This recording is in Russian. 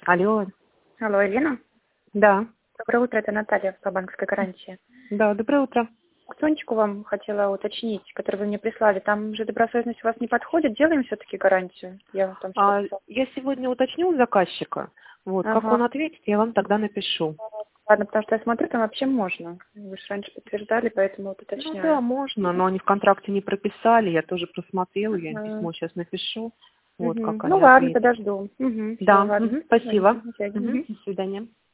Алло. Алло, Елена? Да. Доброе утро, это Наталья по банковской гарантии. Да, доброе утро. Сонечку вам хотела уточнить, которую вы мне прислали. Там же добросовестность у вас не подходит. Делаем все-таки гарантию? Я вам там что-то... Я сегодня уточню у заказчика. Вот, как он ответит, я вам тогда напишу. Ладно, потому что я смотрю, там вообще можно. Вы же раньше подтверждали, поэтому вот уточняю. Ну да, можно, но они в контракте не прописали. Я тоже просмотрела, я им письмо сейчас напишу. Вот, как они Ну ладно, ответят. подожду. Да, Ладно. спасибо. До свидания. До свидания.